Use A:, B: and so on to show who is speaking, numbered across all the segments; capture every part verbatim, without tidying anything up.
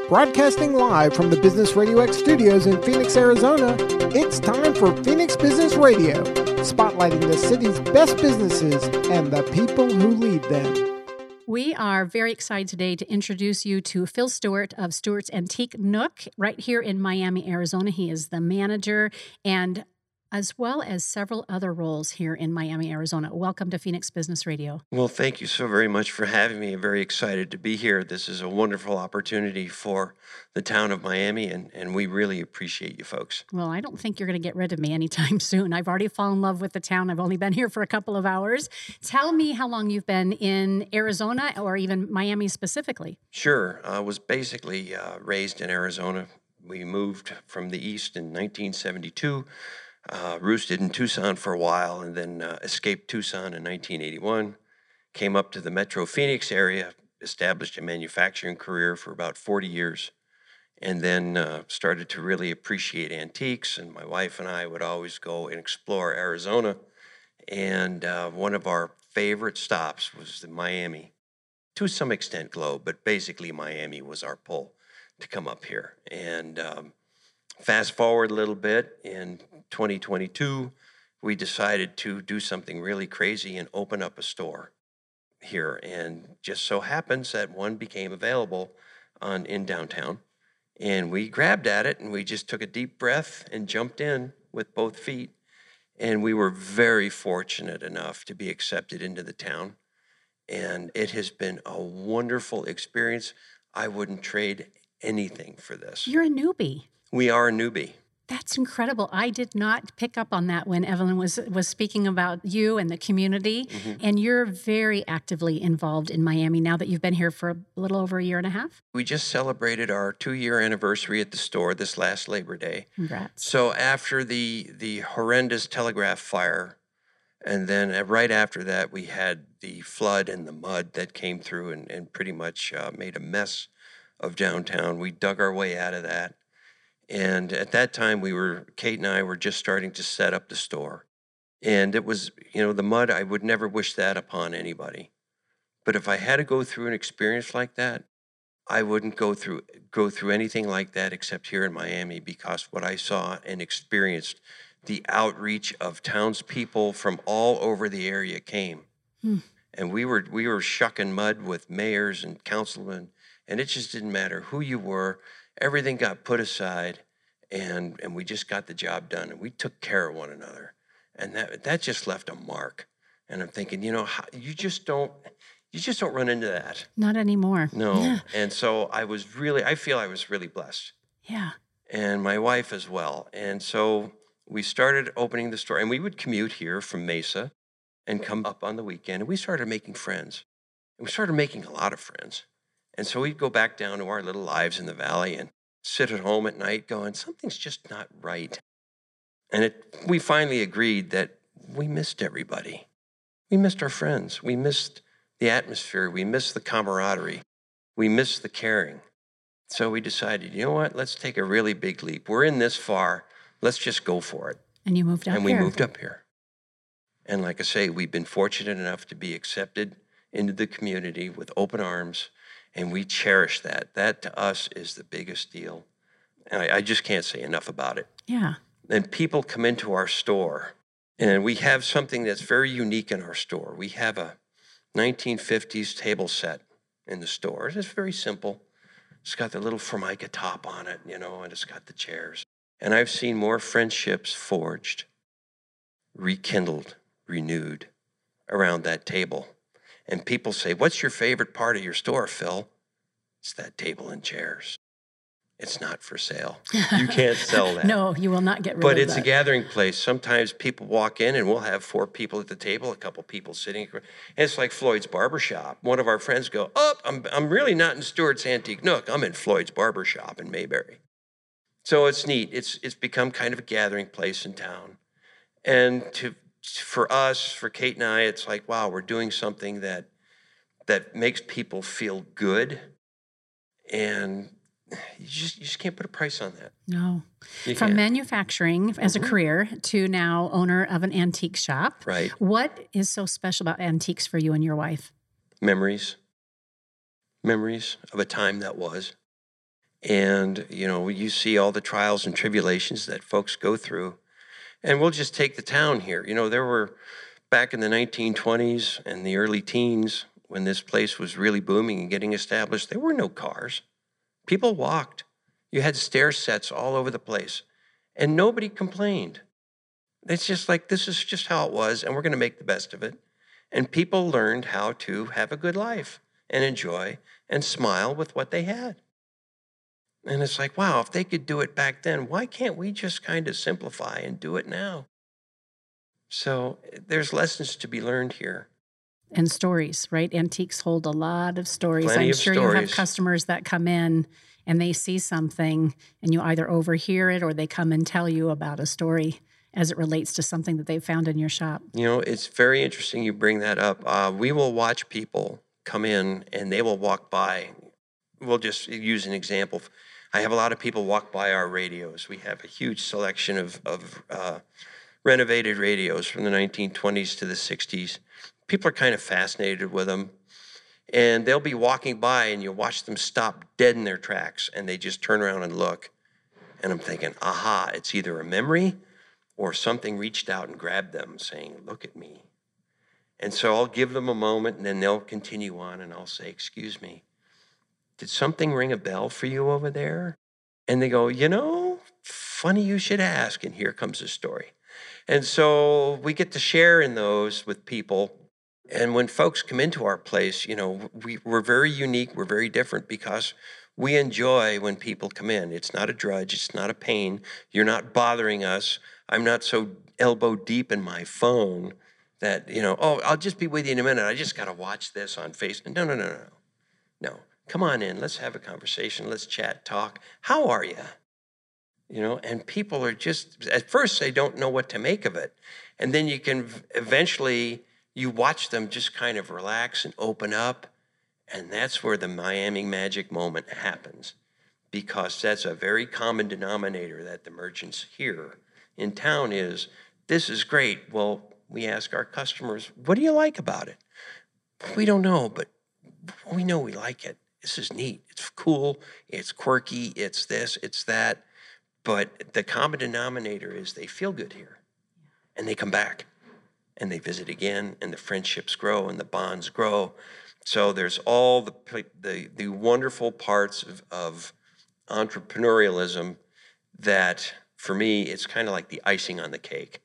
A: Broadcasting live from the Business Radio X studios in Phoenix, Arizona, it's time for Phoenix Business Radio, spotlighting the city's best businesses and the people who lead them.
B: We are very excited today to introduce you to Phil Stewart of Stewart's Antique Nook right here in Miami, Arizona. He is the manager and as well as several other roles here in Miami, Arizona. Welcome to Phoenix Business Radio.
C: Well, thank you so very much for having me. I'm very excited to be here. This is a wonderful opportunity for the town of Miami, and, and we really appreciate you folks.
B: Well, I don't think you're going to get rid of me anytime soon. I've already fallen in love with the town. I've only been here for a couple of hours. Tell me how long you've been in Arizona or even Miami specifically.
C: Sure. I was basically uh, raised in Arizona. We moved from the east in nineteen seventy-two. Uh, roosted in Tucson for a while, and then uh, escaped Tucson in nineteen eighty-one, came up to the Metro Phoenix area, established a manufacturing career for about forty years, and then uh, started to really appreciate antiques, and my wife and I would always go and explore Arizona, and uh, one of our favorite stops was Miami, to some extent Globe, but basically Miami was our pull to come up here. And um, fast forward a little bit, in twenty twenty-two, we decided to do something really crazy and open up a store here. And just so happens that one became available on in downtown. And we grabbed at it and we just took a deep breath and jumped in with both feet. And we were very fortunate enough to be accepted into the town. And it has been a wonderful experience. I wouldn't trade anything for this.
B: You're a newbie.
C: We are a newbie.
B: That's incredible. I did not pick up on that when Evelyn was was speaking about you and the community. Mm-hmm. And you're very actively involved in Miami now that you've been here for a little over a year and a half.
C: We just celebrated our two-year anniversary at the store this last Labor Day.
B: Congrats.
C: So after the the horrendous telegraph fire, and then right after that, we had the flood and the mud that came through and, and pretty much uh, made a mess of downtown. We dug our way out of that. And at that time, we were, Kate and I were just starting to set up the store. And it was, you know, the mud, I would never wish that upon anybody. But if I had to go through an experience like that, I wouldn't go through go through anything like that except here in Miami, because what I saw and experienced, the outreach of townspeople from all over the area came. Hmm. And we were we were shucking mud with mayors and councilmen, and it just didn't matter who you were. Everything got put aside, and and we just got the job done, and we took care of one another, and that that just left a mark. And I'm thinking, you know, how, you just don't you just don't run into that.
B: Not anymore.
C: No.
B: Yeah.
C: And so I was really, I feel I was really blessed.
B: Yeah.
C: And my wife as well. And so we started opening the store, and we would commute here from Mesa and come up on the weekend, and we started making friends. And we started making a lot of friends. And so we'd go back down to our little lives in the valley and sit at home at night going, something's just not right. And it, we finally agreed that we missed everybody. We missed our friends. We missed the atmosphere. We missed the camaraderie. We missed the caring. So we decided, you know what, let's take a really big leap. We're in this far. Let's just go for it.
B: And you moved up
C: and
B: here.
C: And we moved up here. And like I say, we've been fortunate enough to be accepted into the community with open arms. And we cherish that. That to us is the biggest deal. And I, I just can't say enough about it.
B: Yeah.
C: And people come into our store, and we have something that's very unique in our store. We have a nineteen fifties table set in the store. It's very simple. It's got the little Formica top on it, you know, and it's got the chairs. And I've seen more friendships forged, rekindled, renewed around that table. And people say, what's your favorite part of your store, Phil? It's that table and chairs. It's not for sale. You can't sell that.
B: No, you will not get rid
C: but
B: of
C: it's
B: that.
C: a gathering place. Sometimes people walk in and we'll have four people at the table, a couple people sitting. And it's like Floyd's Barbershop. One of our friends go, oh, I'm, I'm really not in Stewart's Antique Nook. I'm in Floyd's Barbershop in Mayberry. So it's neat. It's it's become kind of a gathering place in town. And to for us, for Kate and I, it's like, wow, we're doing something that that makes people feel good, and you just you just can't put a price on that.
B: No.
C: You
B: From
C: can't.
B: manufacturing as
C: Mm-hmm.
B: a career to now owner of an antique shop.
C: Right.
B: What is so special about antiques for you and your wife?
C: Memories. Memories of a time that was. And, you know, you see all the trials and tribulations that folks go through. And we'll just take the town here. You know, there were, back in the nineteen twenties and the early teens, when this place was really booming and getting established, there were no cars. People walked. You had stair sets all over the place. And nobody complained. It's just like, this is just how it was, and we're going to make the best of it. And people learned how to have a good life and enjoy and smile with what they had. And it's like, wow, if they could do it back then, why can't we just kind of simplify and do it now? So there's lessons to be learned here.
B: And stories, right? Antiques hold a lot of stories.
C: Plenty
B: I'm
C: of
B: sure you have
C: stories.
B: customers that come in and they see something and you either overhear it or they come and tell you about a story as it relates to something that they've found in your shop.
C: You know, it's very interesting you bring that up. Uh, we will watch people come in and they will walk by. We'll just use an example. I have a lot of people walk by our radios. We have a huge selection of, of uh, renovated radios from the nineteen twenties to the sixties. People are kind of fascinated with them. And they'll be walking by and you'll watch them stop dead in their tracks and they just turn around and look. And I'm thinking, aha, it's either a memory or something reached out and grabbed them saying, look at me. And so I'll give them a moment and then they'll continue on and I'll say, excuse me, did something ring a bell for you over there? And they go, you know, funny you should ask. And here comes the story. And so we get to share in those with people. And when folks come into our place, you know, we, we're very unique. We're very different because we enjoy when people come in. It's not a drudge. It's not a pain. You're not bothering us. I'm not so elbow deep in my phone that, you know, oh, I'll just be with you in a minute. I just got to watch this on Facebook. No, no, no, no, no. No. Come on in. Let's have a conversation. Let's chat, talk. How are you? You know, and people are just, at first they don't know what to make of it. And then you can eventually, you watch them just kind of relax and open up. And that's where the Miami magic moment happens, because that's a very common denominator that the merchants hear in town is, this is great. Well, we ask our customers, what do you like about it? We don't know, but we know we like it. This is neat. It's cool. It's quirky. It's this, it's that. But the common denominator is they feel good here and they come back and they visit again and the friendships grow and the bonds grow. So there's all the the, the wonderful parts of, of entrepreneurialism that, for me, it's kind of like the icing on the cake.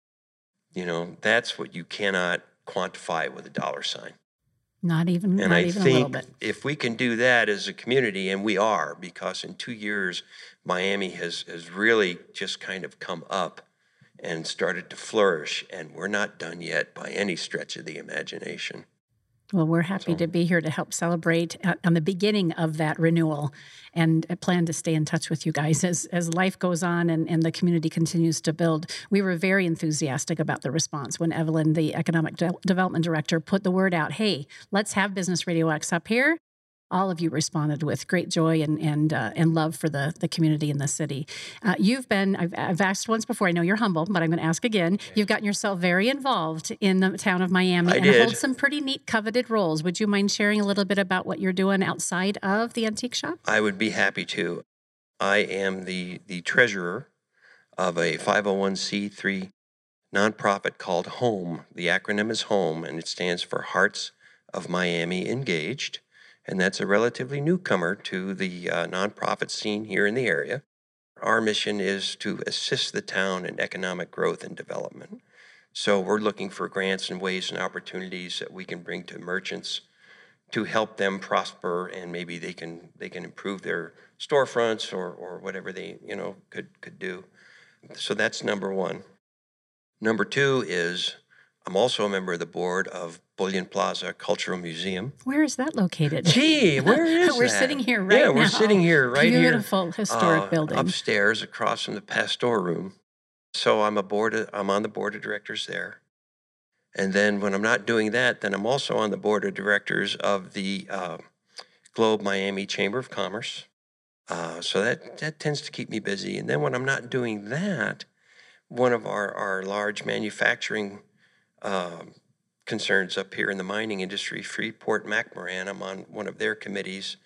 C: You know, that's what you cannot quantify with a dollar sign.
B: Not even,
C: and
B: not
C: I
B: even
C: think
B: a little bit.
C: if we can do that as a community, and we are, because in two years, Miami has, has really just kind of come up and started to flourish, and we're not done yet by any stretch of the imagination.
B: Well, we're happy
C: So-
B: to be here to help celebrate uh, on the beginning of that renewal, and I plan to stay in touch with you guys as, as life goes on and, and the community continues to build. We were very enthusiastic about the response when Evelyn, the Economic De- Development Director, put the word out, hey, let's have Business Radio X up here. All of you responded with great joy and and uh, and love for the the community and the city. Uh, you've been, I've, I've asked once before, I know you're humble, but I'm going to ask again. Okay. You've gotten yourself very involved in the town of Miami
C: I
B: and
C: did.
B: hold some pretty neat coveted roles. Would you mind sharing a little bit about what you're doing outside of the antique shop?
C: I would be happy to. I am the, the treasurer of a five oh one c three nonprofit called HOME. The acronym is HOME, and it stands for Hearts of Miami Engaged. And that's a relatively newcomer to the uh, nonprofit scene here in the area. Our mission is to assist the town in economic growth and development. So we're looking for grants and ways and opportunities that we can bring to merchants to help them prosper, and maybe they can they can improve their storefronts or or whatever they you know could could do. So that's number one. Number two is I'm also a member of the board of Bullion Plaza Cultural Museum.
B: Where is that located?
C: Gee, where is
B: we're
C: that?
B: sitting here right
C: yeah,
B: now.
C: we're sitting here right
B: Beautiful,
C: here.
B: Beautiful historic
C: uh,
B: building.
C: Upstairs across from the Pastor Room. So I'm a board of, I'm on the board of directors there. And then when I'm not doing that, then I'm also on the board of directors of the uh, Globe Miami Chamber of Commerce. Uh, so that, that tends to keep me busy. And then when I'm not doing that, one of our, our large manufacturing um, concerns up here in the mining industry, Freeport McMoran, I'm on one of their committees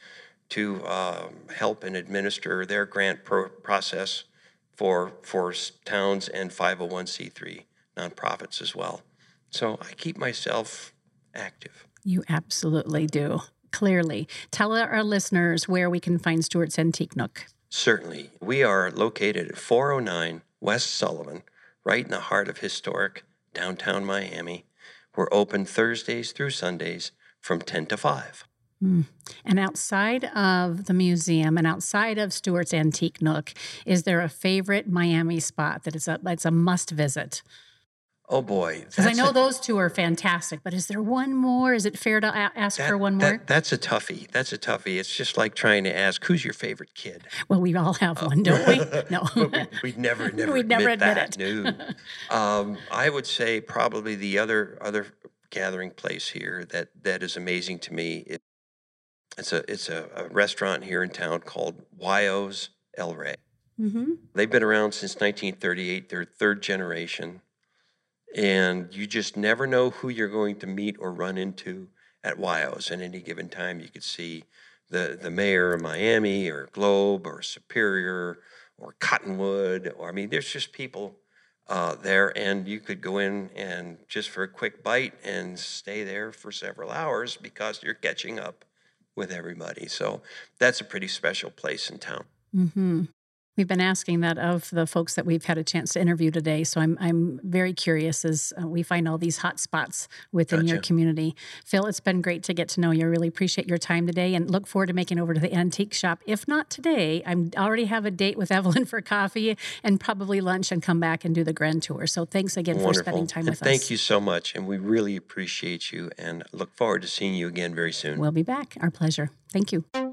C: to um, help and administer their grant pro- process for for s- towns and five oh one c three nonprofits as well. So I keep myself active.
B: You absolutely do. Clearly. Tell our listeners where we can find Stewart's Antique Nook.
C: Certainly. We are located at four oh nine West Sullivan, right in the heart of historic downtown Miami. We're open Thursdays through Sundays from ten to five.
B: Mm. And outside of the museum and outside of Stewart's Antique Nook, is there a favorite Miami spot that is a, that's a must visit?
C: Oh, boy.
B: Because I
C: that's
B: know
C: a-
B: those two are fantastic, but is there one more? Is it fair to a- ask
C: that-
B: for one more?
C: that- that's a toughie. That's a toughie. It's just like trying to ask, who's your favorite kid?
B: Well, we all have one, don't we? No.
C: But we, we'd never, never
B: We'd
C: admit
B: never admit
C: that. No. Um, I would say probably the other other gathering place here that, that is amazing to me. It, it's a it's a, a restaurant here in town called Wyo's El Rey.
B: Mm-hmm.
C: They've been around since nineteen thirty-eight. They're third generation. And you just never know who you're going to meet or run into at Wyo's. At any given time, you could see the, the mayor of Miami or Globe or Superior or Cottonwood. Or I mean, there's just people uh, there, and you could go in and just for a quick bite and stay there for several hours because you're catching up with everybody. So that's a pretty special place in town.
B: Mm-hmm. We've been asking that of the folks that we've had a chance to interview today, so I'm I'm very curious as uh, we find all these hot spots within your
C: Gotcha.
B: community. Phil, it's been great to get to know you. I really appreciate your time today and look forward to making over to the antique shop. If not today, I already have a date with Evelyn for coffee and probably lunch and come back and do the grand tour. So thanks again for
C: Wonderful.
B: spending time
C: And
B: with
C: thank
B: us.
C: you so much, and we really appreciate you and look forward to seeing you again very soon.
B: We'll be back. Our pleasure. Thank you.